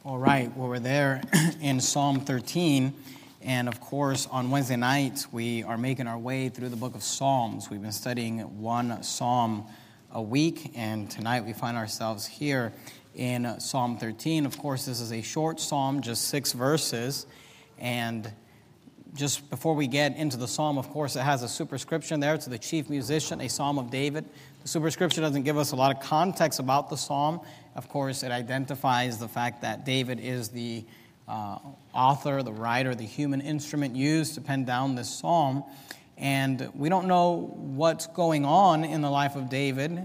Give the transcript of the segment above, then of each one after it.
All right, well, we're there in Psalm 13, and of course, on Wednesday nights, we are making our way through the book of Psalms. We've been studying one psalm a week, and tonight we find ourselves here in Psalm 13. Of course, this is a short psalm, just 6 verses, and just before we get into the psalm, of course, it has a superscription there to the chief musician, a psalm of David. The superscription doesn't give us a lot of context about the psalm. Of course, it identifies the fact that David is the author, the writer, the human instrument used to pen down this psalm. And we don't know what's going on in the life of David.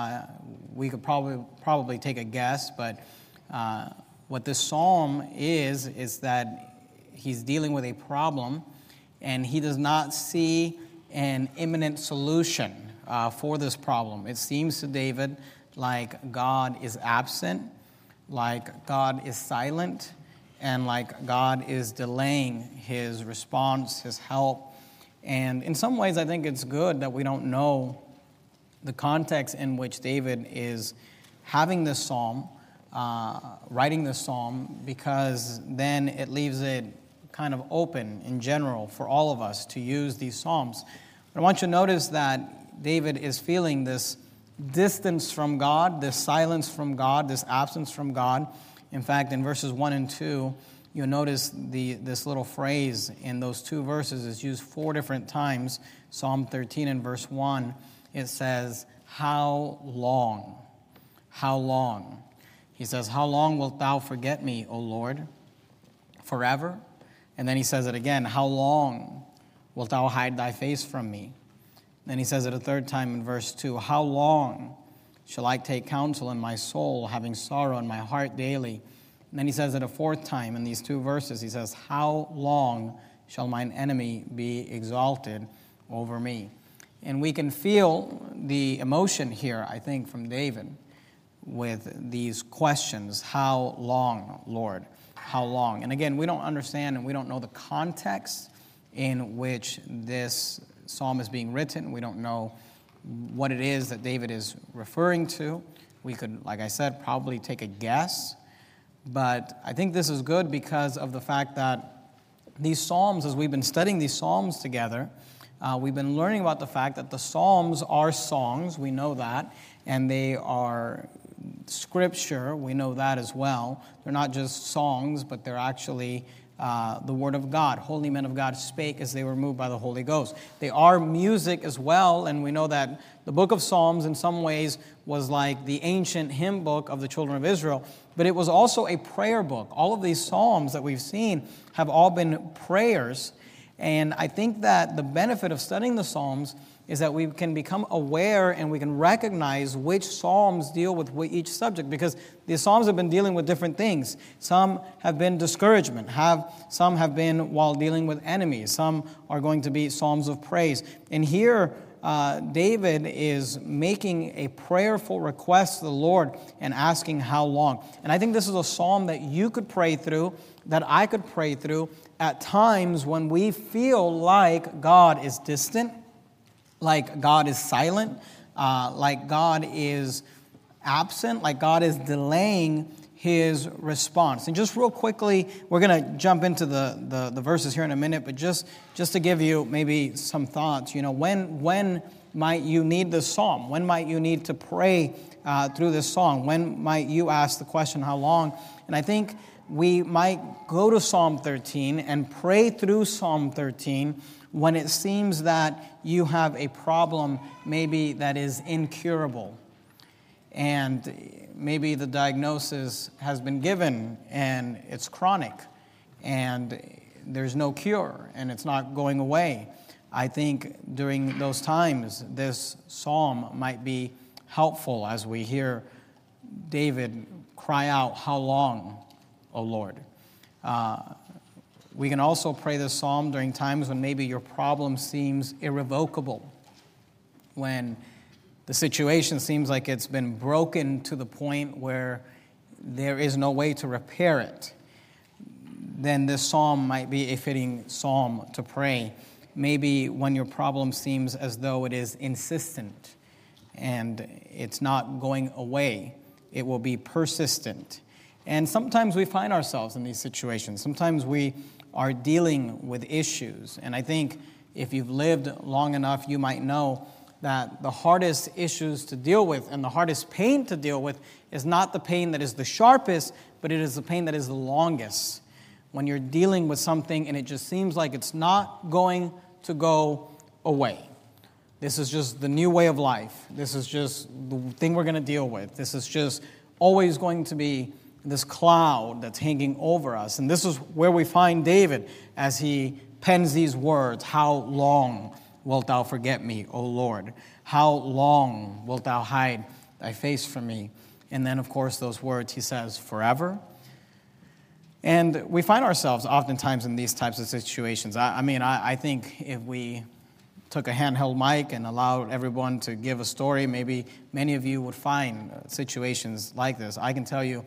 We could probably take a guess, but what this psalm is that he's dealing with a problem, and he does not see an imminent solution for this problem. It seems to David like God is absent, like God is silent, and like God is delaying his response, his help. And in some ways, I think it's good that we don't know the context in which David is having this psalm, writing this psalm, because then it leaves it kind of open in general for all of us to use these psalms. But I want you to notice that David is feeling this distance from God, this silence from God, this absence from God. In fact, in verses 1 and 2, you'll notice this little phrase in those 2 verses is used 4 different times. Psalm 13 and verse 1, it says, "How long? How long?" He says, "How long wilt thou forget me, O Lord? Forever?" And then he says it again, "How long wilt thou hide thy face from me?" Then he says it a 3rd time in verse 2, "How long shall I take counsel in my soul, having sorrow in my heart daily?" And then he says it a 4th time in these 2 verses. He says, "How long shall mine enemy be exalted over me?" And we can feel the emotion here, I think, from David with these questions. How long, Lord? How long? And again, we don't understand and we don't know the context in which this psalm is being written. We don't know what it is that David is referring to. We could, like I said, probably take a guess. But I think this is good because of the fact that these psalms, as we've been studying these psalms together, we've been learning about the fact that the psalms are songs. We know that. And they are scripture. We know that as well. They're not just songs, but they're actually the Word of God. Holy men of God spake as they were moved by the Holy Ghost. They are music as well, and we know that the book of Psalms in some ways was like the ancient hymn book of the children of Israel, but it was also a prayer book. All of these psalms that we've seen have all been prayers, and I think that the benefit of studying the Psalms is that we can become aware and we can recognize which psalms deal with each subject, because the psalms have been dealing with different things. Some have been discouragement, some have been while dealing with enemies, some are going to be psalms of praise. And here, David is making a prayerful request to the Lord and asking how long. And I think this is a psalm that you could pray through, that I could pray through at times when we feel like God is distant, like God is silent, like God is absent, like God is delaying his response. And just real quickly, we're going to jump into the verses here in a minute, but just to give you maybe some thoughts, when might you need this psalm? When might you need to pray through this song? When might you ask the question, how long? And I think we might go to Psalm 13 and pray through Psalm 13 when it seems that you have a problem maybe that is incurable, and maybe the diagnosis has been given and it's chronic and there's no cure and it's not going away. I think during those times this psalm might be helpful as we hear David cry out, "How long, O Lord?" We can also pray this psalm during times when maybe your problem seems irrevocable, when the situation seems like it's been broken to the point where there is no way to repair it. Then this psalm might be a fitting psalm to pray. Maybe when your problem seems as though it is insistent and it's not going away, it will be persistent. And sometimes we find ourselves in these situations. Sometimes we are dealing with issues. And I think if you've lived long enough, you might know that the hardest issues to deal with and the hardest pain to deal with is not the pain that is the sharpest, but it is the pain that is the longest. When you're dealing with something and it just seems like it's not going to go away. This is just the new way of life. This is just the thing we're going to deal with. This is just always going to be this cloud that's hanging over us. And this is where we find David as he pens these words, "How long wilt thou forget me, O Lord? How long wilt thou hide thy face from me?" And then, of course, those words he says, "Forever." And we find ourselves oftentimes in these types of situations. I think if we took a handheld mic and allowed everyone to give a story, maybe many of you would find situations like this. I can tell you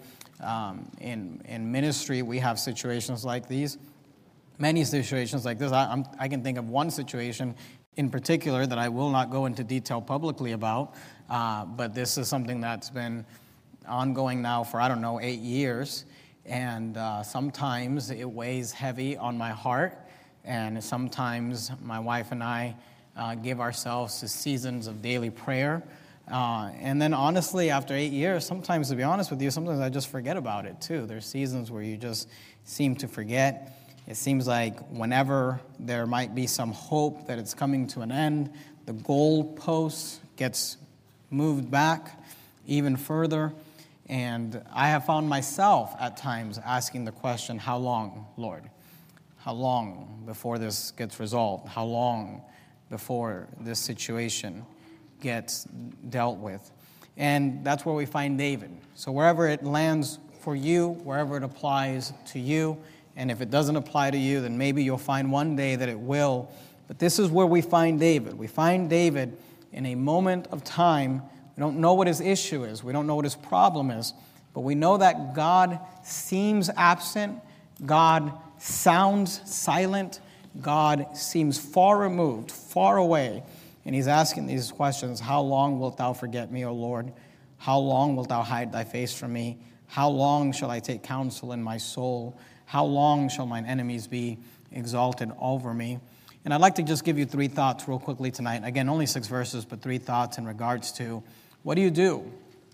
in ministry we have situations like these, many situations like this. I can think of one situation in particular that I will not go into detail publicly about, but this is something that's been ongoing now for, 8 years. And sometimes it weighs heavy on my heart, and sometimes my wife and I give ourselves to seasons of daily prayer. And then honestly, after 8 years, sometimes, to be honest with you, sometimes I just forget about it too. There's seasons where you just seem to forget. It seems like whenever there might be some hope that it's coming to an end, the goalpost gets moved back even further. And I have found myself at times asking the question, how long, Lord? How long before this gets resolved? How long before this situation gets dealt with? And that's where we find David. So wherever it lands for you, wherever it applies to you, and if it doesn't apply to you, then maybe you'll find one day that it will. But this is where we find David. We find David in a moment of time. We don't know what his issue is. We don't know what his problem is. But we know that God seems absent. God sounds silent. God seems far removed, far away. And he's asking these questions. How long wilt thou forget me, O Lord? How long wilt thou hide thy face from me? How long shall I take counsel in my soul? How long shall mine enemies be exalted over me? And I'd like to just give you 3 thoughts real quickly tonight. Again, only 6 verses, but 3 thoughts in regards to what do you do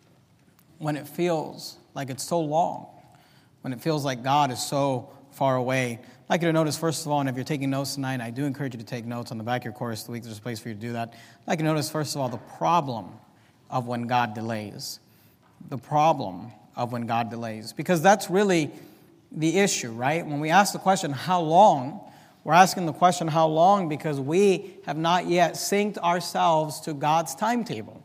when it feels like it's so long, when it feels like God is so far away? I'd like you to notice, first of all, and if you're taking notes tonight, I do encourage you to take notes on the back of your course. The week there's a place for you to do that. I'd like you to notice, first of all, the problem of when God delays. The problem of when God delays. Because that's really the issue, right? When we ask the question, how long, we're asking the question, how long, because we have not yet synced ourselves to God's timetable.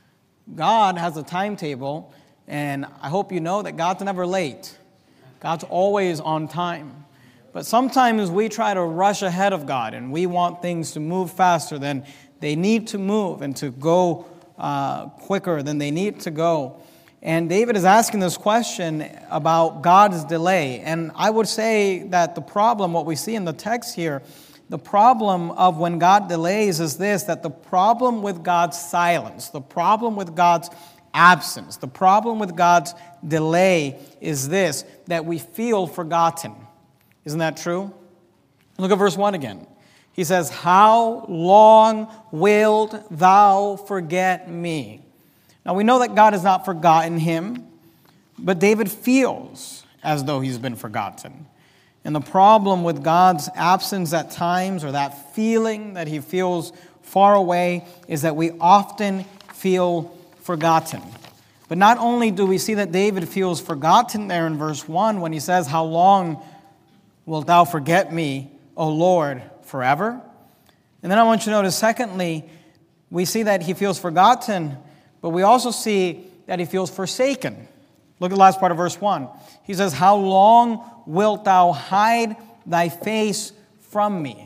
God has a timetable, and I hope you know that God's never late. God's always on time. But sometimes we try to rush ahead of God, and we want things to move faster than they need to move and to go quicker than they need to go. And David is asking this question about God's delay. And I would say that the problem, what we see in the text here, the problem of when God delays is this, that the problem with God's silence, the problem with God's absence, the problem with God's delay is this, that we feel forgotten. Isn't that true? Look at verse 1 again. He says, how long wilt thou forget me? Now we know that God has not forgotten him, but David feels as though he's been forgotten. And the problem with God's absence at times, or that feeling that he feels far away, is that we often feel forgotten. But not only do we see that David feels forgotten there in verse 1 when he says, how long wilt thou forget me, O Lord, forever? And then I want you to notice, secondly, we see that he feels forgotten, but we also see that he feels forsaken. Look at the last part of verse 1. He says, how long wilt thou hide thy face from me?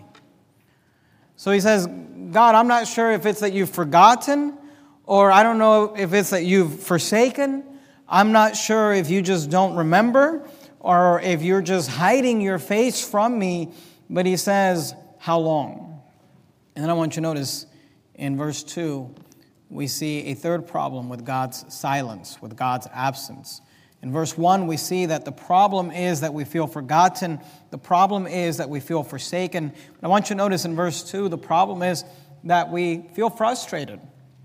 So he says, God, I'm not sure if it's that you've forgotten, or I don't know if it's that you've forsaken. I'm not sure if you just don't remember, or if you're just hiding your face from me. But he says, how long? And then I want you to notice in verse 2, we see a third problem with God's silence, with God's absence. In verse 1, we see that the problem is that we feel forgotten. The problem is that we feel forsaken. But I want you to notice in verse 2, the problem is that we feel frustrated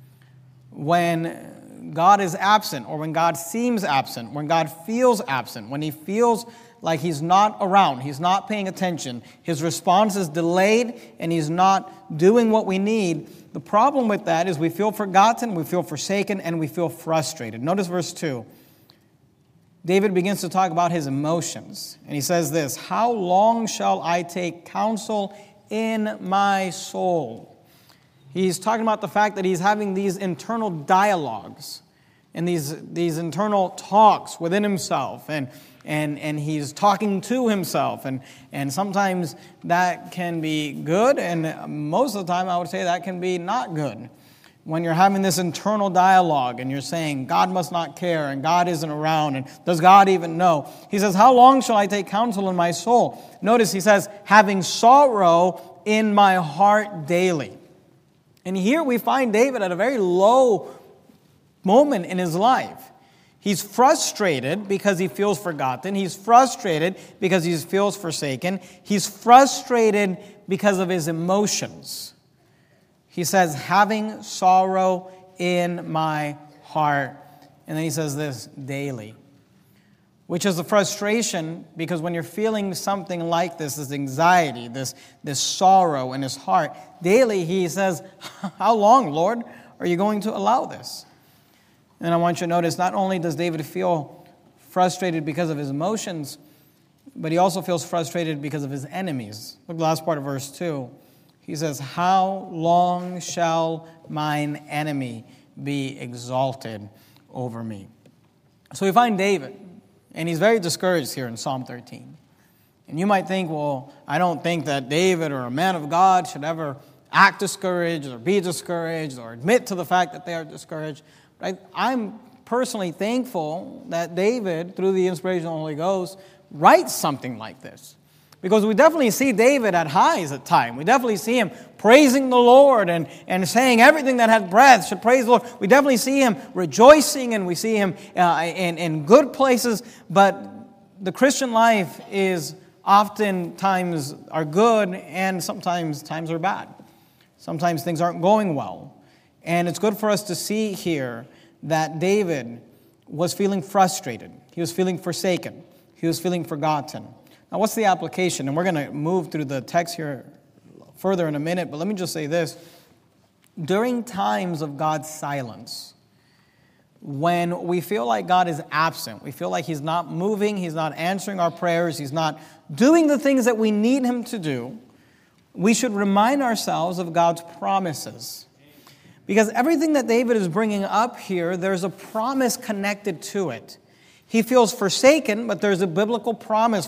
when God is absent, or when God seems absent, when God feels absent, when he feels like he's not around, he's not paying attention, his response is delayed, and he's not doing what we need. The problem with that is we feel forgotten, we feel forsaken, and we feel frustrated. Notice verse 2. David begins to talk about his emotions, and he says this, "How long shall I take counsel in my soul?" He's talking about the fact that he's having these internal dialogues and these internal talks within himself, and he's talking to himself, and sometimes that can be good, and most of the time I would say that can be not good. When you're having this internal dialogue and you're saying, God must not care and God isn't around and does God even know? He says, how long shall I take counsel in my soul? Notice he says, having sorrow in my heart daily. And here we find David at a very low moment in his life. He's frustrated because he feels forgotten. He's frustrated because he feels forsaken. He's frustrated because of his emotions. He says, having sorrow in my heart. And then he says this, daily. Which is a frustration, because when you're feeling something like this anxiety, this sorrow in his heart, daily he says, how long, Lord, are you going to allow this? And I want you to notice, not only does David feel frustrated because of his emotions, but he also feels frustrated because of his enemies. Look at the last part of verse 2. He says, how long shall mine enemy be exalted over me? So we find David, and he's very discouraged here in Psalm 13. And you might think, well, I don't think that David or a man of God should ever act discouraged or be discouraged or admit to the fact that they are discouraged. But I'm personally thankful that David, through the inspiration of the Holy Ghost, writes something like this. Because we definitely see David at highs at times. We definitely see him praising the Lord and saying everything that has breath should praise the Lord. We definitely see him rejoicing, and we see him in good places. But the Christian life is oftentimes are good, and sometimes times are bad. Sometimes things aren't going well. And it's good for us to see here that David was feeling frustrated. He was feeling forsaken. He was feeling forgotten. Now, what's the application? And we're going to move through the text here further in a minute, but let me just say this. During times of God's silence, when we feel like God is absent, we feel like He's not moving, He's not answering our prayers, He's not doing the things that we need Him to do, we should remind ourselves of God's promises. Because everything that David is bringing up here, there's a promise connected to it. He feels forsaken, but there's a biblical promise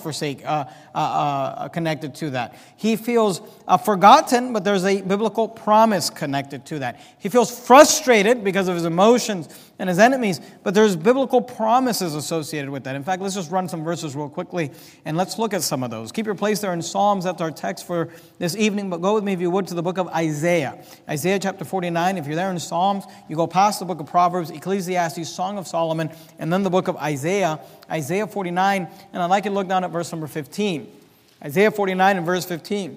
connected to that. He feels forgotten, but there's a biblical promise connected to that. He feels frustrated because of his emotions and his enemies, but there's biblical promises associated with that. In fact, let's just run some verses real quickly, and let's look at some of those. Keep your place there in Psalms. That's our text for this evening, but go with me, if you would, to the book of Isaiah. Isaiah chapter 49. If you're there in Psalms, you go past the book of Proverbs, Ecclesiastes, Song of Solomon, and then the book of Isaiah 49, and I'd like you to look down at verse number 15. Isaiah 49 and verse 15.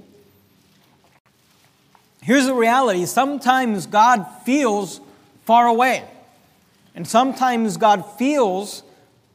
Here's the reality. Sometimes God feels far away. And sometimes God feels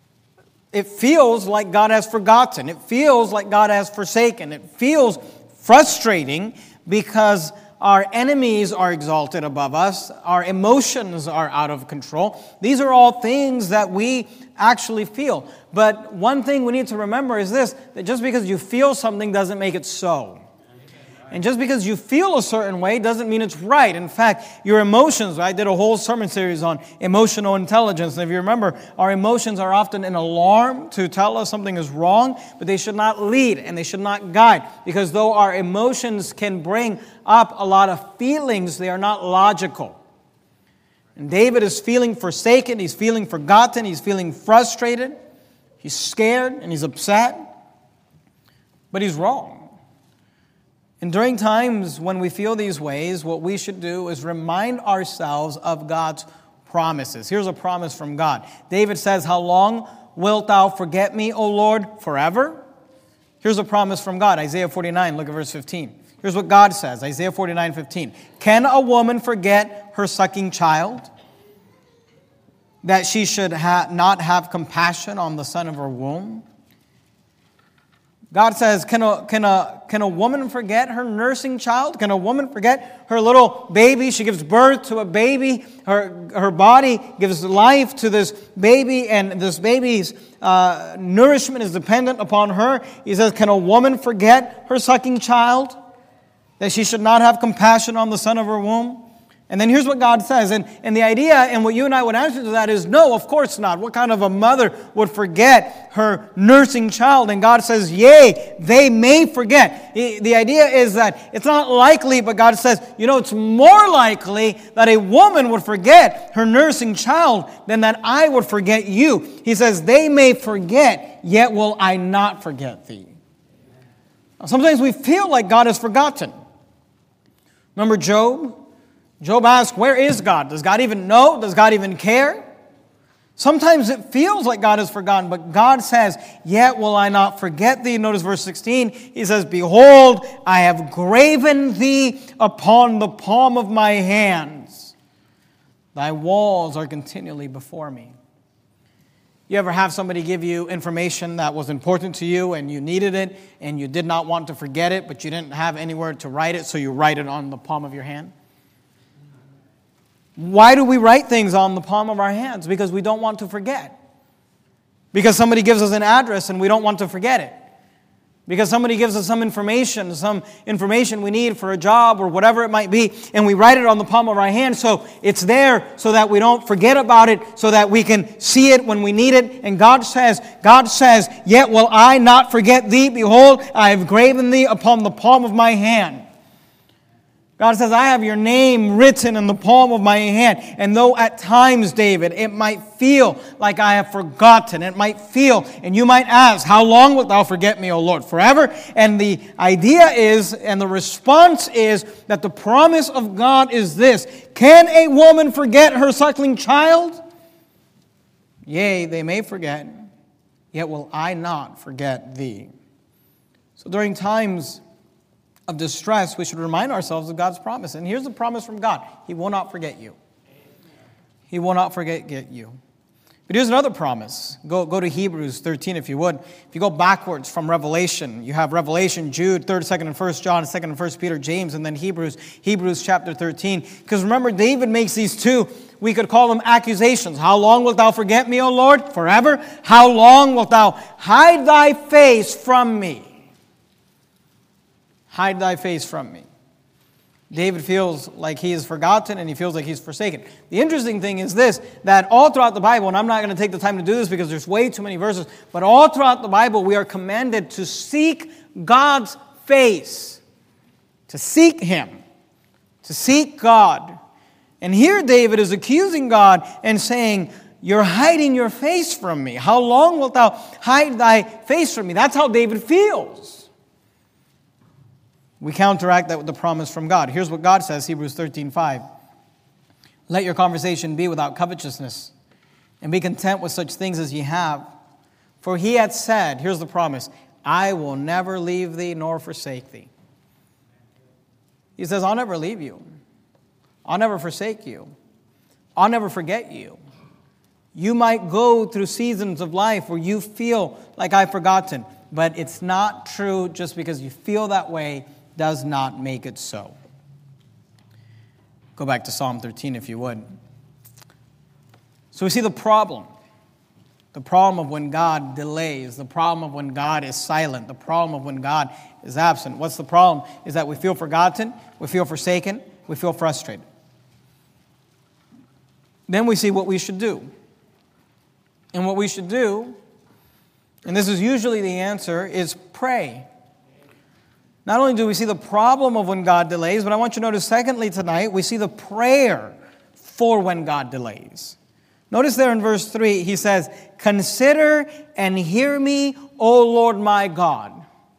like God has forgotten. It feels like God has forsaken. It feels frustrating because our enemies are exalted above us. Our emotions are out of control. These are all things that we actually feel. But one thing we need to remember is this, that just because you feel something doesn't make it so. And just because you feel a certain way doesn't mean it's right. In fact, your emotions, I did a whole sermon series on emotional intelligence. And if you remember, our emotions are often an alarm to tell us something is wrong, but they should not lead and they should not guide. Because though our emotions can bring up a lot of feelings, they are not logical. And David is feeling forsaken, he's feeling forgotten, he's feeling frustrated, he's scared and he's upset, but he's wrong. And during times when we feel these ways, what we should do is remind ourselves of God's promises. Here's a promise from God. David says, how long wilt thou forget me, O Lord, forever? Here's a promise from God. Isaiah 49, look at verse 15. Here's what God says, Isaiah 49:15. Can a woman forget her sucking child, that she should not have compassion on the son of her womb? God says, can a woman forget her nursing child? Can a woman forget her little baby? She gives birth to a baby. Her body gives life to this baby, and this baby's nourishment is dependent upon her. He says, can a woman forget her sucking child, that she should not have compassion on the son of her womb? And then here's what God says. And the idea, and what you and I would answer to that is, no, of course not. What kind of a mother would forget her nursing child? And God says, yea, they may forget. The idea is that it's not likely, but God says, it's more likely that a woman would forget her nursing child than that I would forget you. He says, they may forget, yet will I not forget thee. Now, sometimes we feel like God has forgotten. Remember Job? Job asked, where is God? Does God even know? Does God even care? Sometimes it feels like God has forgotten, but God says, yet will I not forget thee. Notice verse 16. He says, behold, I have graven thee upon the palm of my hands. Thy walls are continually before me. You ever have somebody give you information that was important to you and you needed it and you did not want to forget it, but you didn't have anywhere to write it, so you write it on the palm of your hand? Why do we write things on the palm of our hands? Because we don't want to forget. Because somebody gives us an address and we don't want to forget it. Because somebody gives us some information we need for a job or whatever it might be, and we write it on the palm of our hand so it's there so that we don't forget about it, so that we can see it when we need it. And God says, yet will I not forget thee. Behold, I have graven thee upon the palm of my hand. God says, I have your name written in the palm of my hand. And though at times, David, it might feel like I have forgotten, it might feel, and you might ask, how long wilt thou forget me, O Lord? Forever? And the idea is, and the response is, that the promise of God is this: can a woman forget her suckling child? Yea, they may forget, yet will I not forget thee. So during times of distress, we should remind ourselves of God's promise. And here's the promise from God: He will not forget you. He will not forget you. But here's another promise. Go to Hebrews 13 if you would. If you go backwards from Revelation, you have Revelation, Jude, 3rd, 2nd, and 1st John, 2nd and 1st Peter, James, and then Hebrews chapter 13. Because remember, David makes these two, we could call them accusations. How long wilt thou forget me, O Lord? Forever? How long wilt thou hide thy face from me? Hide thy face from me. David feels like he is forgotten and he feels like he's forsaken. The interesting thing is this, that all throughout the Bible, and I'm not going to take the time to do this because there's way too many verses, but all throughout the Bible we are commanded to seek God's face, to seek Him, to seek God. And here David is accusing God and saying, you're hiding your face from me. How long wilt thou hide thy face from me? That's how David feels. We counteract that with the promise from God. Here's what God says, Hebrews 13:5. Let your conversation be without covetousness, and be content with such things as ye have. For he hath said, here's the promise, I will never leave thee nor forsake thee. He says, I'll never leave you. I'll never forsake you. I'll never forget you. You might go through seasons of life where you feel like I've forgotten, but it's not true. Just because you feel that way does not make it so. Go back to Psalm 13 if you would. So we see the problem. The problem of when God delays. The problem of when God is silent. The problem of when God is absent. What's the problem? Is that we feel forgotten, we feel forsaken, we feel frustrated. Then we see what we should do. And what we should do, and this is usually the answer, is pray. Not only do we see the problem of when God delays, but I want you to notice, secondly, tonight, we see the prayer for when God delays. Notice there in verse 3, he says, consider and hear me, O Lord my God.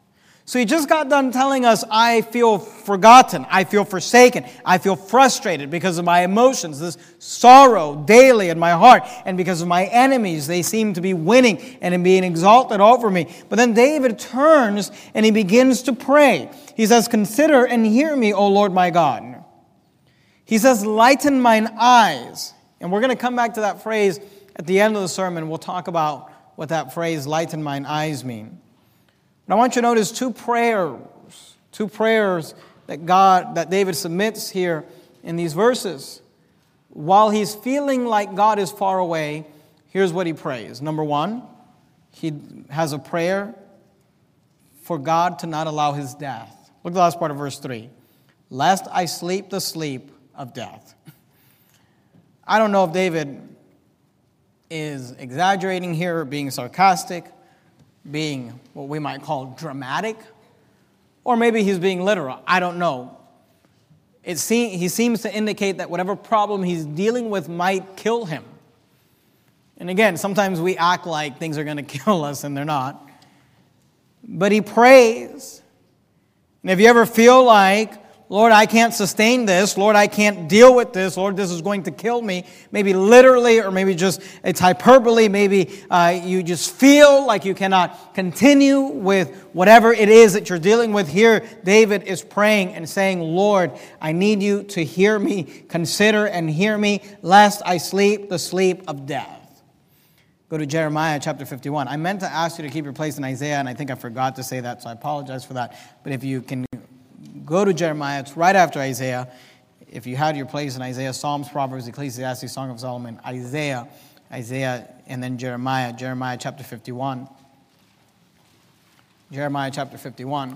So he just got done telling us, I feel forgotten, I feel forsaken, I feel frustrated because of my emotions, this sorrow daily in my heart, and because of my enemies, they seem to be winning and being exalted over me. But then David turns and he begins to pray. He says, consider and hear me, O Lord my God. He says, lighten mine eyes. And we're going to come back to that phrase at the end of the sermon. We'll talk about what that phrase, lighten mine eyes, mean. But I want you to notice two prayers that David submits here in these verses. While he's feeling like God is far away, here's what he prays. Number one, he has a prayer for God to not allow his death. Look at the last part of verse 3. Lest I sleep the sleep of death. I don't know if David is exaggerating here, being sarcastic, being what we might call dramatic, or maybe he's being literal. I don't know. He seems to indicate that whatever problem he's dealing with might kill him. And again, sometimes we act like things are going to kill us and they're not. But he prays. And if you ever feel like, Lord, I can't sustain this. Lord, I can't deal with this. Lord, this is going to kill me. Maybe literally, or maybe just it's hyperbole. Maybe you just feel like you cannot continue with whatever it is that you're dealing with. Here, David is praying and saying, Lord, I need you to hear me. Consider and hear me, lest I sleep the sleep of death. Go to Jeremiah chapter 51. I meant to ask you to keep your place in Isaiah, and I think I forgot to say that, so I apologize for that. But if you can go to Jeremiah, it's right after Isaiah. If you had your place in Isaiah, Psalms, Proverbs, Ecclesiastes, Song of Solomon, Isaiah, and then Jeremiah chapter 51. Jeremiah chapter 51.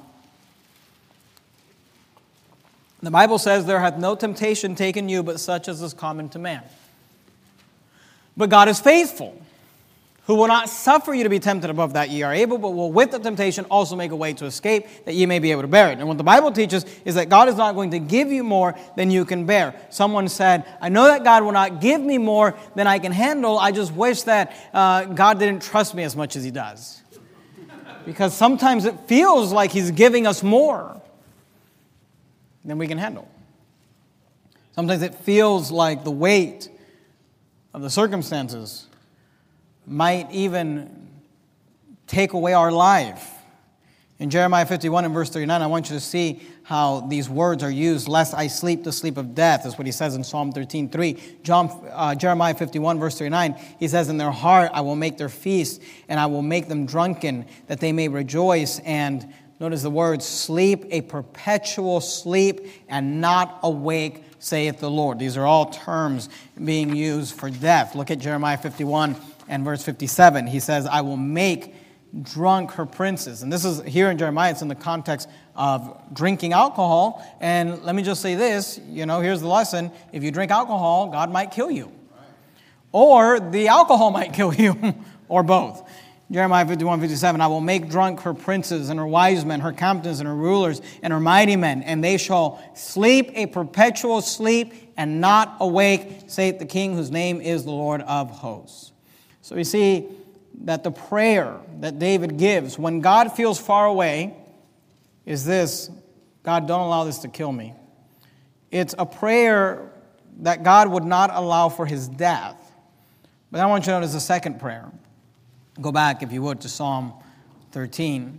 The Bible says, there hath no temptation taken you, but such as is common to man. But God is faithful, who will not suffer you to be tempted above that ye are able, but will with the temptation also make a way to escape, that ye may be able to bear it. And what the Bible teaches is that God is not going to give you more than you can bear. Someone said, I know that God will not give me more than I can handle. I just wish that God didn't trust me as much as he does. Because sometimes it feels like he's giving us more than we can handle. Sometimes it feels like the weight of the circumstances might even take away our life. In Jeremiah 51 and verse 39, I want you to see how these words are used. Lest I sleep the sleep of death is what he says in Psalm 13:3. Jeremiah 51 verse 39, he says, in their heart I will make their feast, and I will make them drunken, that they may rejoice. And notice the words, sleep a perpetual sleep, and not awake, saith the Lord. These are all terms being used for death. Look at Jeremiah 51 and verse 57, he says, I will make drunk her princes. And this is, here in Jeremiah, it's in the context of drinking alcohol. And let me just say this, here's the lesson. If you drink alcohol, God might kill you. Or the alcohol might kill you, or both. Jeremiah 51:57, I will make drunk her princes and her wise men, her captains and her rulers and her mighty men, and they shall sleep a perpetual sleep and not awake, saith the King, whose name is the Lord of hosts. So we see that the prayer that David gives when God feels far away is this: God, don't allow this to kill me. It's a prayer that God would not allow for his death. But I want you to notice the second prayer. Go back, if you would, to Psalm 13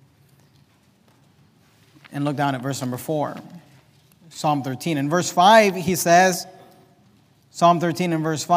and look down at verse number 4. Psalm 13. In verse 5, he says, Psalm 13 and verse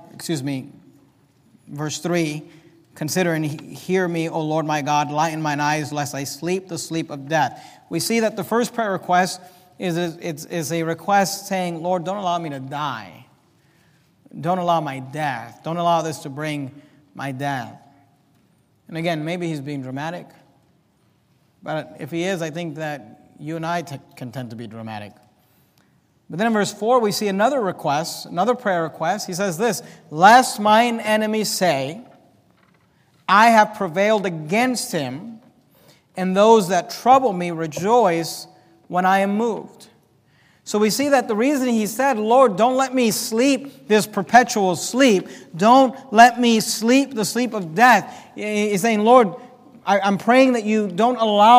3, consider and hear me, O Lord my God, lighten mine eyes, lest I sleep the sleep of death. We see that the first prayer request is a request saying, Lord, don't allow me to die. Don't allow my death. Don't allow this to bring my death. And again, maybe he's being dramatic. But if he is, I think that you and I can tend to be dramatic. But then in verse 4, we see another request, another prayer request. He says this, lest mine enemies say, I have prevailed against him, and those that trouble me rejoice when I am moved. So we see that the reason he said, Lord, don't let me sleep this perpetual sleep. Don't let me sleep the sleep of death. He's saying, Lord, I'm praying that you don't allow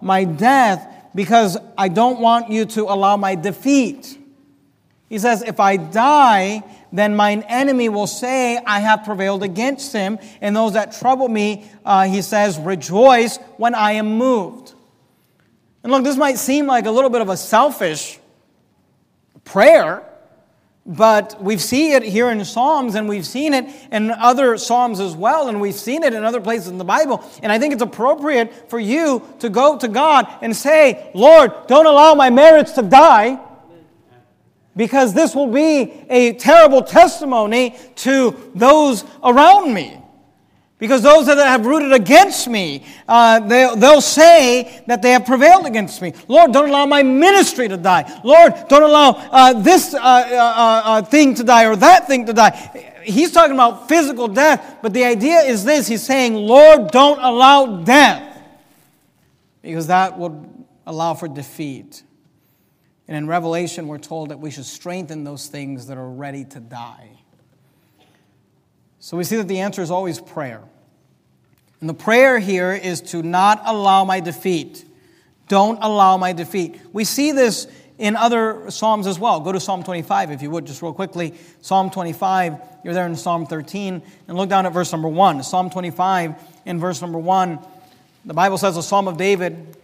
my death because I don't want you to allow my defeat. He says, if I die, then mine enemy will say, I have prevailed against him. And those that trouble me, he says, rejoice when I am moved. And look, this might seem like a little bit of a selfish prayer, but we see it here in Psalms, and we've seen it in other Psalms as well, and we've seen it in other places in the Bible. And I think it's appropriate for you to go to God and say, Lord, don't allow my marriage to die, because this will be a terrible testimony to those around me. Because those that have rooted against me, they'll say that they have prevailed against me. Lord, don't allow my ministry to die. Lord, don't allow this thing to die or that thing to die. He's talking about physical death, but the idea is this. He's saying, Lord, don't allow death, because that would allow for defeat. And in Revelation, we're told that we should strengthen those things that are ready to die. So we see that the answer is always prayer. And the prayer here is to not allow my defeat. Don't allow my defeat. We see this in other Psalms as well. Go to Psalm 25, if you would, just real quickly. Psalm 25, you're there in Psalm 13, and look down at verse number 1. Psalm 25, in verse number 1, the Bible says, a Psalm of David.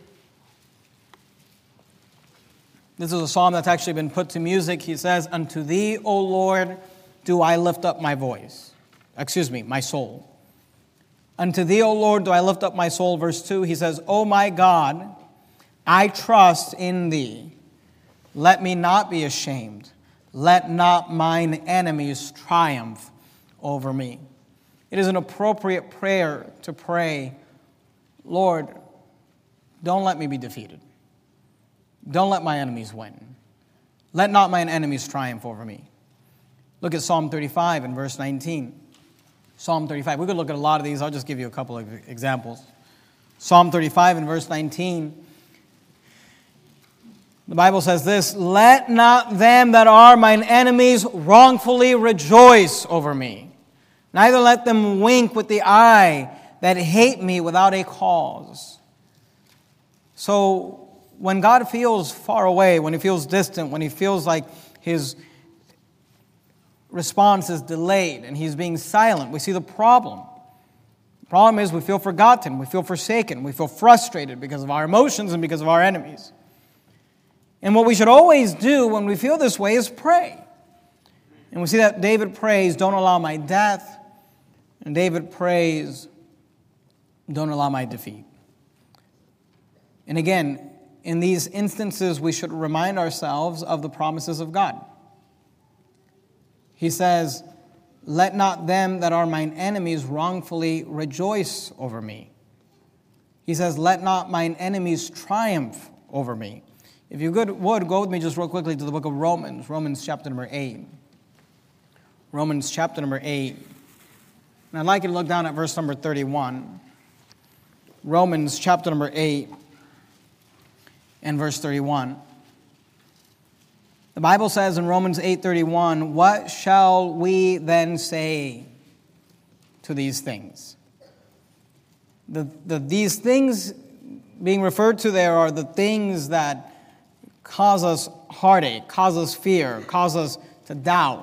This is a psalm that's actually been put to music. He says, unto thee, O Lord, do I lift up my voice. My soul. Unto thee, O Lord, do I lift up my soul. Verse 2, he says, O my God, I trust in thee. Let me not be ashamed. Let not mine enemies triumph over me. It is an appropriate prayer to pray, Lord, don't let me be defeated. Don't let my enemies win. Let not mine enemies triumph over me. Look at Psalm 35 and verse 19. Psalm 35. We could look at a lot of these. I'll just give you a couple of examples. Psalm 35 and verse 19. The Bible says this, let not them that are mine enemies wrongfully rejoice over me. Neither let them wink with the eye that hate me without a cause. So when God feels far away, when he feels distant, when he feels like his response is delayed and he's being silent, we see the problem. The problem is we feel forgotten, we feel forsaken, we feel frustrated because of our emotions and because of our enemies. And what we should always do when we feel this way is pray. And we see that David prays, don't allow my death. And David prays, don't allow my defeat. And again, in these instances, we should remind ourselves of the promises of God. He says, let not them that are mine enemies wrongfully rejoice over me. He says, let not mine enemies triumph over me. If you would, go with me just real quickly to the book of Romans, Romans chapter number 8. Romans chapter number 8. And I'd like you to look down at verse number 31. Romans chapter number 8 and verse 31. The Bible says in Romans 8:31, what shall we then say to these things? These things being referred to there are the things that cause us heartache, cause us fear, cause us to doubt.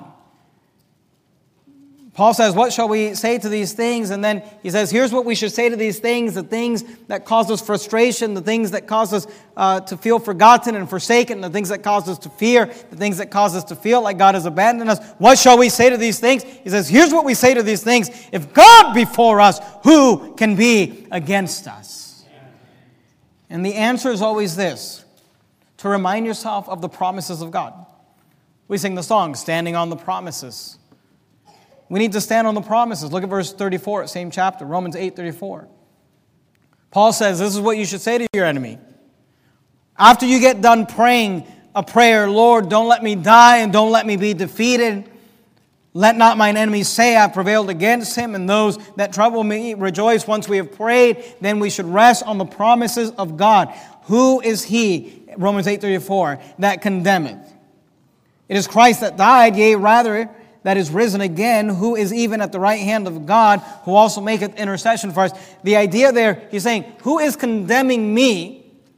Paul says, what shall we say to these things? And then he says, here's what we should say to these things, the things that cause us frustration, the things that cause us to feel forgotten and forsaken, the things that cause us to fear, the things that cause us to feel like God has abandoned us. What shall we say to these things? He says, here's what we say to these things. If God be for us, who can be against us? And the answer is always this, to remind yourself of the promises of God. We sing the song, Standing on the Promises. We need to stand on the promises. Look at verse 34, same chapter, Romans 8:34. Paul says, this is what you should say to your enemy. After you get done praying a prayer, Lord, don't let me die and don't let me be defeated. Let not mine enemies say I've prevailed against him, and those that trouble me rejoice. Once we have prayed, then we should rest on the promises of God. Who is he, Romans 8:34, that condemneth? It is Christ that died, yea, rather, that is risen again, who is even at the right hand of God, who also maketh intercession for us. The idea there, he's saying, who is condemning me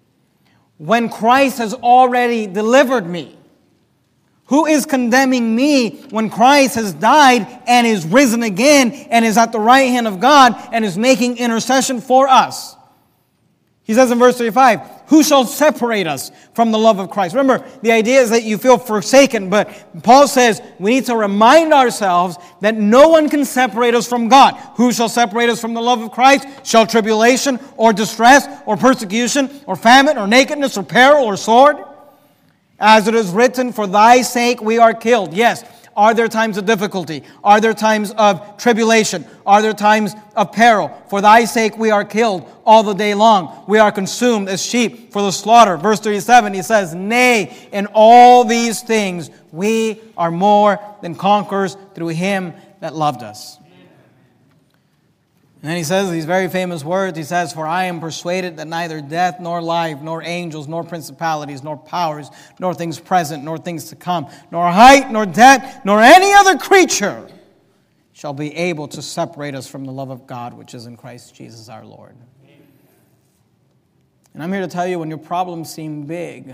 when Christ has already delivered me? Who is condemning me when Christ has died and is risen again and is at the right hand of God and is making intercession for us? He says in verse 35, who shall separate us from the love of Christ? Remember, the idea is that you feel forsaken, but Paul says we need to remind ourselves that no one can separate us from God. Who shall separate us from the love of Christ? Shall tribulation or distress or persecution or famine or nakedness or peril or sword? As it is written, for thy sake we are killed. Yes. Are there times of difficulty? Are there times of tribulation? Are there times of peril? For thy sake we are killed all the day long. We are consumed as sheep for the slaughter. Verse 37, he says, nay, in all these things we are more than conquerors through him that loved us. And then he says these very famous words. He says, for I am persuaded that neither death, nor life, nor angels, nor principalities, nor powers, nor things present, nor things to come, nor height, nor depth, nor any other creature shall be able to separate us from the love of God, which is in Christ Jesus our Lord. And I'm here to tell you, when your problems seem big,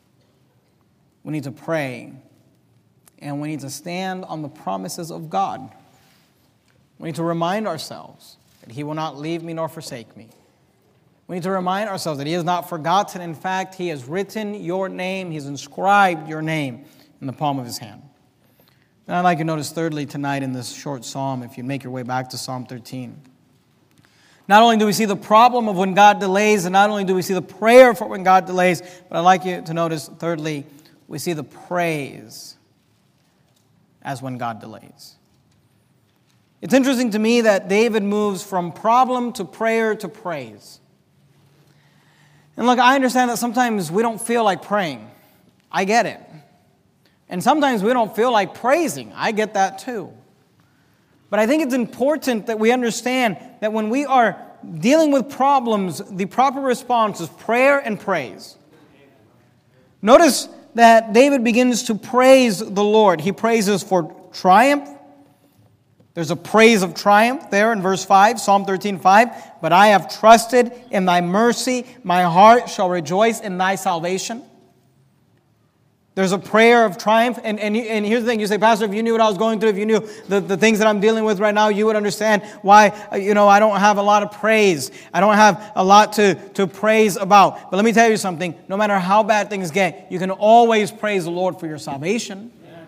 we need to pray, and we need to stand on the promises of God. We need to remind ourselves that he will not leave me nor forsake me. We need to remind ourselves that he has not forgotten. In fact, he has written your name. He's inscribed your name in the palm of his hand. And I'd like you to notice thirdly tonight in this short psalm, if you make your way back to Psalm 13. Not only do we see the problem of when God delays, and not only do we see the prayer for when God delays, but I'd like you to notice thirdly, we see the praise as when God delays. It's interesting to me that David moves from problem to prayer to praise. And look, I understand that sometimes we don't feel like praying. I get it. And sometimes we don't feel like praising. I get that too. But I think it's important that we understand that when we are dealing with problems, the proper response is prayer and praise. Notice that David begins to praise the Lord. He praises for triumph. There's a praise of triumph there in verse 5, Psalm 13:5. But I have trusted in thy mercy. My heart shall rejoice in thy salvation. There's a prayer of triumph. And here's the thing. You say, Pastor, if you knew what I was going through, if you knew the things that I'm dealing with right now, you would understand why, I don't have a lot of praise. I don't have a lot to praise about. But let me tell you something. No matter how bad things get, you can always praise the Lord for your salvation.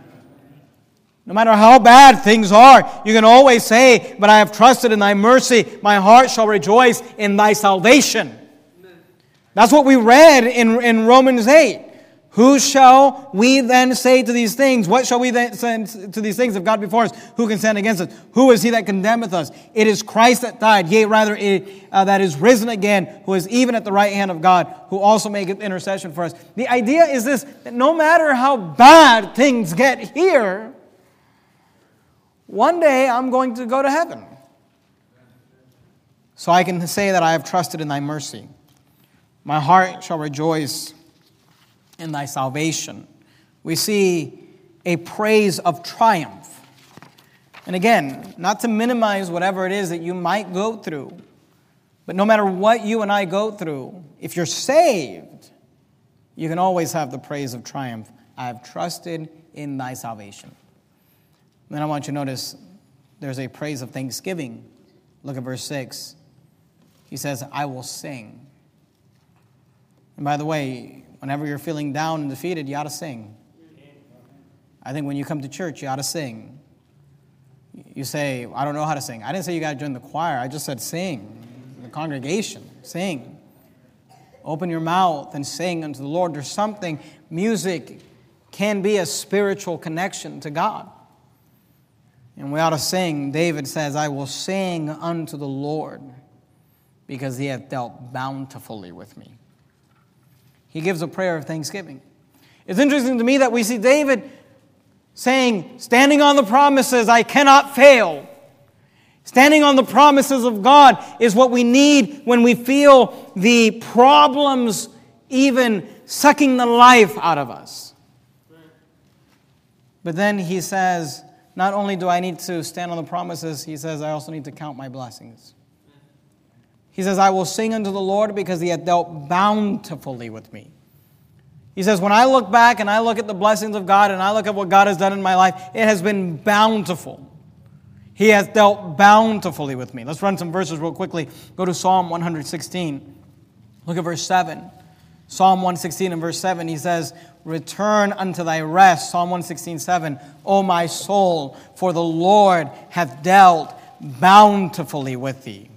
No matter how bad things are, you can always say, but I have trusted in thy mercy. My heart shall rejoice in thy salvation. That's what we read in Romans 8. Who shall we then say to these things? What shall we then say to these things? If God be for us, who can stand against us? Who is he that condemneth us? It is Christ that died, yea, rather that is risen again, who is even at the right hand of God, who also maketh intercession for us. The idea is this, that no matter how bad things get here, one day I'm going to go to heaven. So I can say that I have trusted in thy mercy. My heart shall rejoice in thy salvation. We see a praise of triumph. And again, not to minimize whatever it is that you might go through, but no matter what you and I go through, if you're saved, you can always have the praise of triumph. I have trusted in thy salvation. Then I want you to notice there's a praise of thanksgiving. Look at verse 6. He says, I will sing. And by the way, whenever you're feeling down and defeated, you ought to sing. I think when you come to church, you ought to sing. You say, I don't know how to sing. I didn't say you got to join the choir. I just said sing. The congregation, sing. Open your mouth and sing unto the Lord. There's something, music can be a spiritual connection to God. And we ought to sing. David says, I will sing unto the Lord because he hath dealt bountifully with me. He gives a prayer of thanksgiving. It's interesting to me that we see David saying, standing on the promises, I cannot fail. Standing on the promises of God is what we need when we feel the problems even sucking the life out of us. But then he says, not only do I need to stand on the promises, he says, I also need to count my blessings. He says, I will sing unto the Lord because he hath dealt bountifully with me. He says, when I look back and I look at the blessings of God and I look at what God has done in my life, it has been bountiful. He has dealt bountifully with me. Let's run some verses real quickly. Go to Psalm 116. Look at verse 7. Psalm 116 and verse 7, he says, return unto thy rest. Psalm 116:7. O my soul, for the Lord hath dealt bountifully with thee.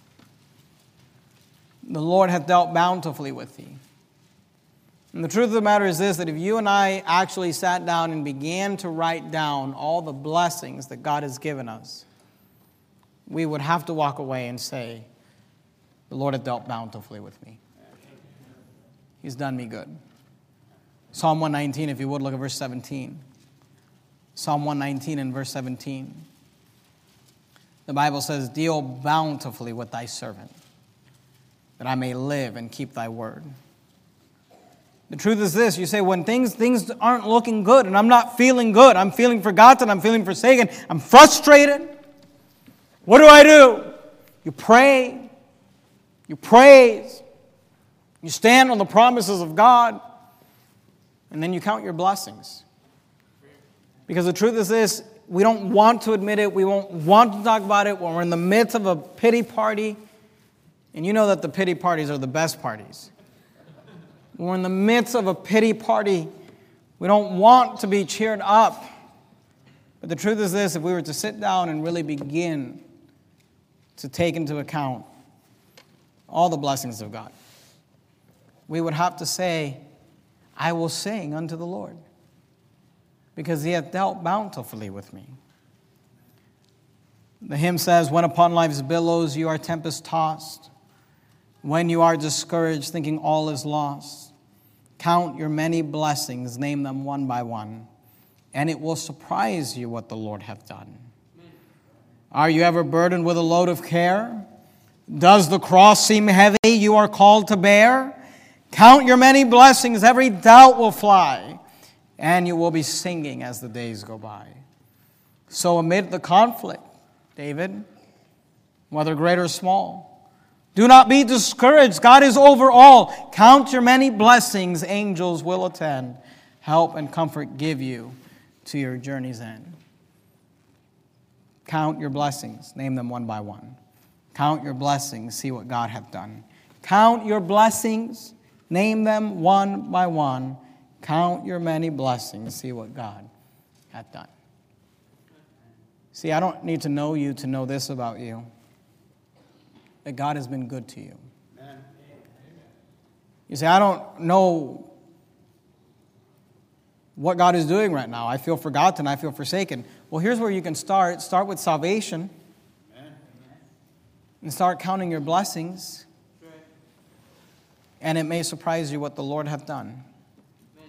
The Lord hath dealt bountifully with thee. And the truth of the matter is this, that if you and I actually sat down and began to write down all the blessings that God has given us, we would have to walk away and say, the Lord hath dealt bountifully with me. He's done me good. Psalm 119, if you would, look at verse 17. Psalm 119 and verse 17. The Bible says, deal bountifully with thy servant, that I may live and keep thy word. The truth is this, you say, when things aren't looking good and I'm not feeling good, I'm feeling forgotten, I'm feeling forsaken, I'm frustrated, what do? You pray, you praise, you stand on the promises of God, and then you count your blessings. Because the truth is this, we don't want to admit it, we won't want to talk about it when we're in the midst of a pity party, and you know that the pity parties are the best parties. When we're in the midst of a pity party, we don't want to be cheered up. But the truth is this, if we were to sit down and really begin to take into account all the blessings of God, we would have to say, I will sing unto the Lord, because he hath dealt bountifully with me. The hymn says, when upon life's billows you are tempest-tossed, when you are discouraged, thinking all is lost, count your many blessings, name them one by one, and it will surprise you what the Lord hath done. Are you ever burdened with a load of care? Does the cross seem heavy you are called to bear? Count your many blessings, every doubt will fly, and you will be singing as the days go by. So amid the conflict, David, whether great or small, do not be discouraged. God is over all. Count your many blessings. Angels will attend. Help and comfort give you to your journey's end. Count your blessings. Name them one by one. Count your blessings. See what God hath done. Count your blessings. Name them one by one. Count your many blessings. See what God hath done. See, I don't need to know you to know this about you, that God has been good to you. Amen. You say, I don't know what God is doing right now. I feel forgotten. I feel forsaken. Well, here's where you can start. Start with salvation. Amen. And start counting your blessings. And it may surprise you what the Lord hath done. Amen.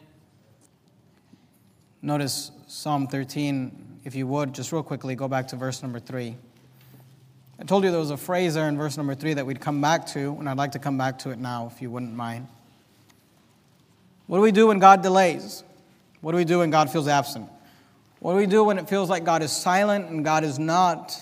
Notice Psalm 13, if you would, just real quickly, go back to verse number 3. I told you there was a phrase there in verse number 3 that we'd come back to, and I'd like to come back to it now, if you wouldn't mind. What do we do when God delays? What do we do when God feels absent? What do we do when it feels like God is silent and God is not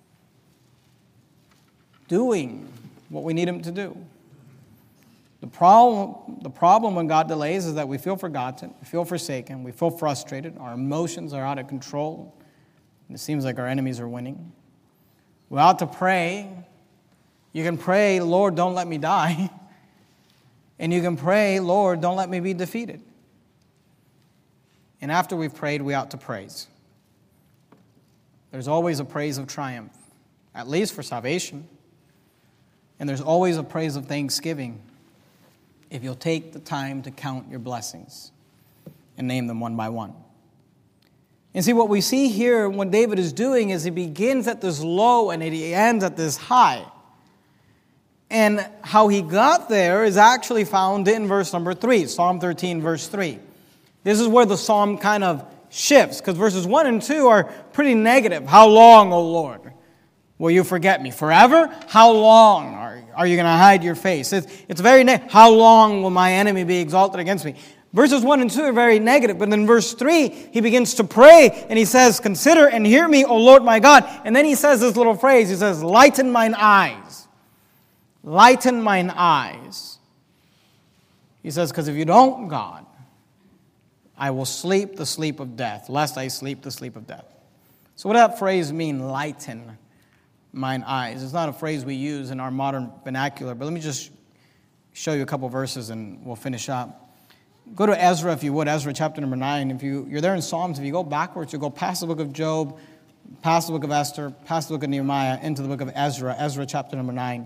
doing what we need Him to do? The problem when God delays is that we feel forgotten, we feel forsaken, we feel frustrated, our emotions are out of control, and it seems like our enemies are winning. We ought to pray. You can pray, Lord, don't let me die. And you can pray, Lord, don't let me be defeated. And after we've prayed, we ought to praise. There's always a praise of triumph, at least for salvation. And there's always a praise of thanksgiving if you'll take the time to count your blessings and name them one by one. And see, what we see here, what David is doing is he begins at this low and he ends at this high. And how he got there is actually found in verse number 3, Psalm 13, verse 3. This is where the psalm kind of shifts, because verses 1 and 2 are pretty negative. How long, O Lord, will you forget me? Forever? How long are you going to hide your face? It's very negative. How long will my enemy be exalted against me? Verses 1 and 2 are very negative, but then verse 3, he begins to pray, and he says, consider and hear me, O Lord my God. And then he says this little phrase, he says, lighten mine eyes. Lighten mine eyes. He says, because if you don't, God, I will sleep the sleep of death, lest I sleep the sleep of death. So what does that phrase mean, lighten mine eyes? It's not a phrase we use in our modern vernacular, but let me just show you a couple verses and we'll finish up. Go to Ezra, if you would, Ezra chapter number 9. If you're there in Psalms, if you go backwards, you go past the book of Job, past the book of Esther, past the book of Nehemiah, into the book of Ezra, Ezra chapter number 9.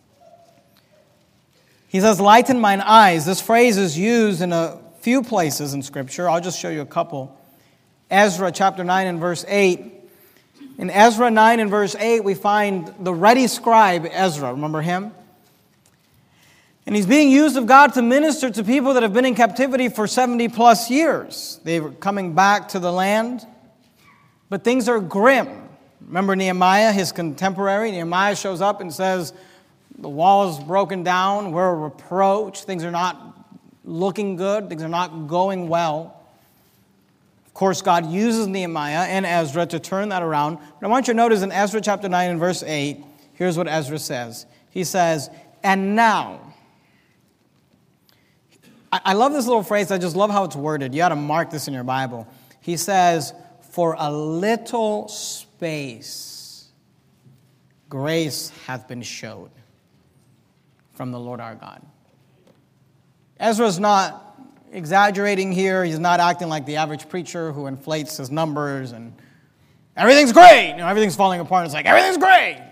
He says, lighten mine eyes. This phrase is used in a few places in Scripture. I'll just show you a couple. Ezra chapter 9 and verse 8. In Ezra 9 and verse 8, we find the ready scribe Ezra. Remember him? And he's being used of God to minister to people that have been in captivity for 70 plus years. They were coming back to the land, but things are grim. Remember Nehemiah, his contemporary? Nehemiah shows up and says, the wall is broken down, we're a reproach, things are not looking good, things are not going well. Of course, God uses Nehemiah and Ezra to turn that around. But I want you to notice in Ezra chapter 9 and verse 8, here's what Ezra says. He says, and now. I love this little phrase. I just love how it's worded. You ought to mark this in your Bible. He says, for a little space, grace hath been showed from the Lord our God. Ezra's not exaggerating here. He's not acting like the average preacher who inflates his numbers and everything's great. Everything's falling apart. It's like, everything's great.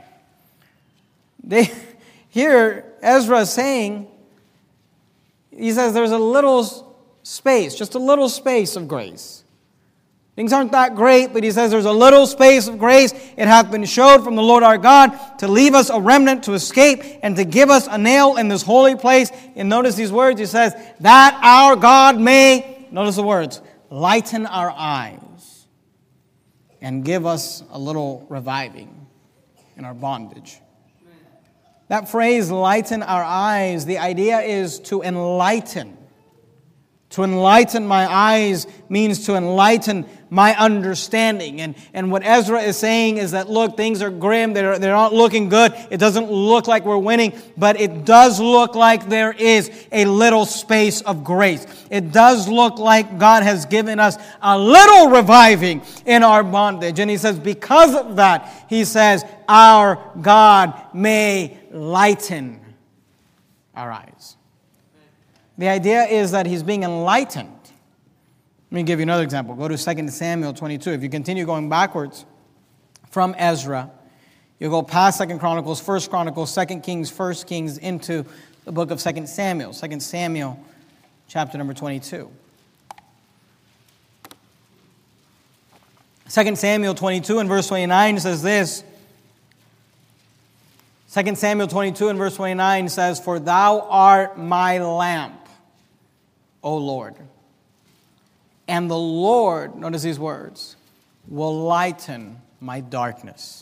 Here, Ezra is saying, he says there's a little space, just a little space of grace. Things aren't that great, but he says there's a little space of grace. It hath been showed from the Lord our God to leave us a remnant to escape and to give us a nail in this holy place. And notice these words. He says, that our God may, notice the words, lighten our eyes and give us a little reviving in our bondage. That phrase, lighten our eyes, the idea is to enlighten. To enlighten my eyes means to enlighten my understanding. And what Ezra is saying is that, look, things are grim. They're not looking good. It doesn't look like we're winning, but it does look like there is a little space of grace. It does look like God has given us a little reviving in our bondage. And he says, because of that, he says, our God may lighten our eyes. The idea is that he's being enlightened. Let me give you another example. Go to 2 Samuel 22. If you continue going backwards from Ezra, you'll go past 2 Chronicles, 1 Chronicles, 2 Kings, 1 Kings, into the book of 2 Samuel. 2 Samuel chapter number 22. 2 Samuel 22 and verse 29 says this. 2 Samuel 22 and verse 29 says, for thou art my lamp, O Lord. And the Lord, notice these words, will lighten my darkness.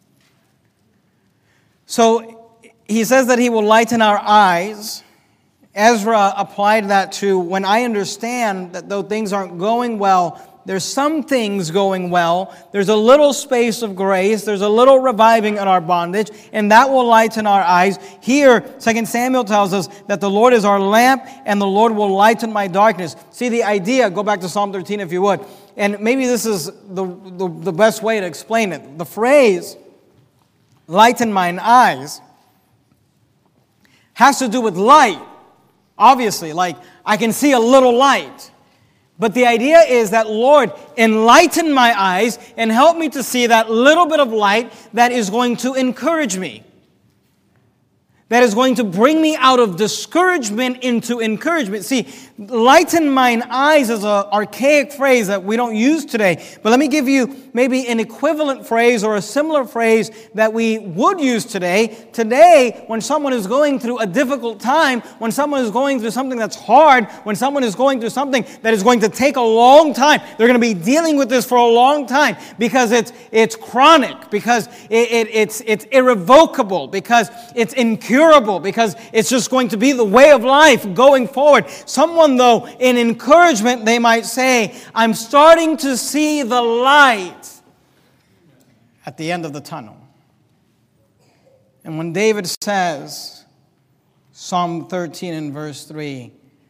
So he says that he will lighten our eyes. Ezra applied that to when I understand that though things aren't going well, there's some things going well. There's a little space of grace. There's a little reviving in our bondage, and that will lighten our eyes. Here, 2 Samuel tells us that the Lord is our lamp, and the Lord will lighten my darkness. See the idea, go back to Psalm 13 if you would, and maybe this is the best way to explain it. The phrase, lighten mine eyes, has to do with light. Obviously, like I can see a little light. But the idea is that, Lord, enlighten my eyes and help me to see that little bit of light that is going to encourage me. That is going to bring me out of discouragement into encouragement. See, lighten mine eyes is an archaic phrase that we don't use today. But let me give you maybe an equivalent phrase or a similar phrase that we would use today. Today, when someone is going through a difficult time, when someone is going through something that's hard, when someone is going through something that is going to take a long time, they're going to be dealing with this for a long time because it's chronic, because it's irrevocable, because it's incurable, because it's just going to be the way of life going forward. Someone, though, in encouragement, they might say, I'm starting to see the light at the end of the tunnel. And when David says, Psalm 13 and verse 3,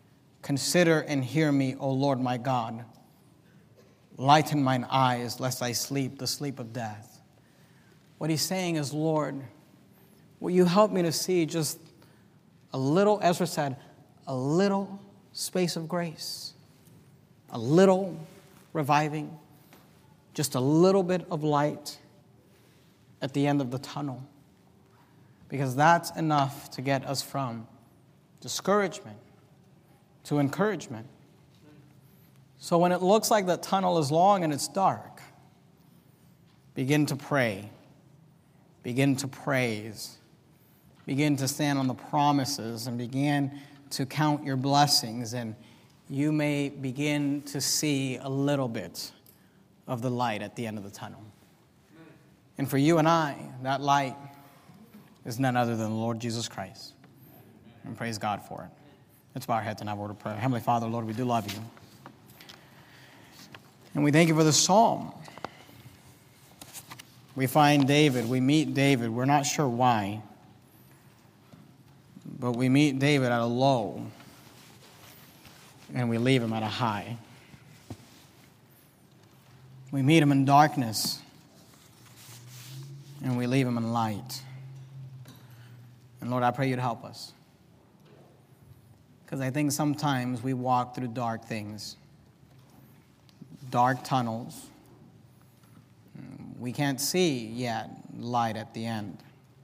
Consider and hear me, O Lord my God. Lighten mine eyes, lest I sleep the sleep of death. What he's saying is, Lord, will you help me to see just a little, Ezra said, a little space of grace, a little reviving, just a little bit of light at the end of the tunnel. Because that's enough to get us from discouragement to encouragement. So when it looks like the tunnel is long and it's dark, begin to pray, begin to praise, begin to stand on the promises, and begin to count your blessings, and you may begin to see a little bit of the light at the end of the tunnel. And for you and I, that light is none other than the Lord Jesus Christ. And praise God for it. Let's bow our heads and have a word of prayer. Heavenly Father, Lord, we do love you. And we thank you for the psalm. We find David, we meet David, we're not sure why, but we meet David at a low, and we leave him at a high. We meet him in darkness, and we leave him in light. And Lord, I pray you'd help us. Because I think sometimes we walk through dark things, dark tunnels. We can't see yet light at the end.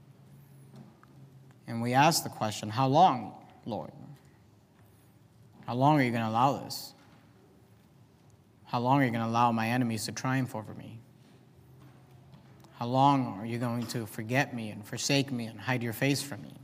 And we ask the question, how long, Lord? How long are you going to allow this? How long are you going to allow my enemies to triumph over me? How long are you going to forget me and forsake me and hide your face from me?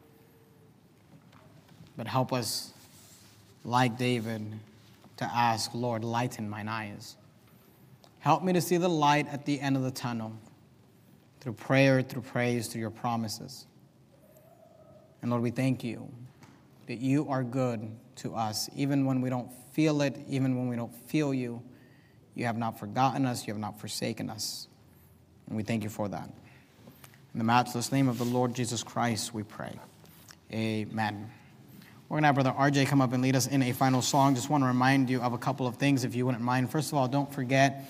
But help us, like David, to ask, Lord, lighten mine eyes. Help me to see the light at the end of the tunnel through prayer, through praise, through your promises. And Lord, we thank you that you are good to us. Even when we don't feel it, even when we don't feel you, you have not forgotten us, you have not forsaken us. And we thank you for that. In the matchless name of the Lord Jesus Christ, we pray. Amen. We're going to have Brother RJ come up and lead us in a final song. Just want to remind you of a couple of things, if you wouldn't mind. First of all, don't forget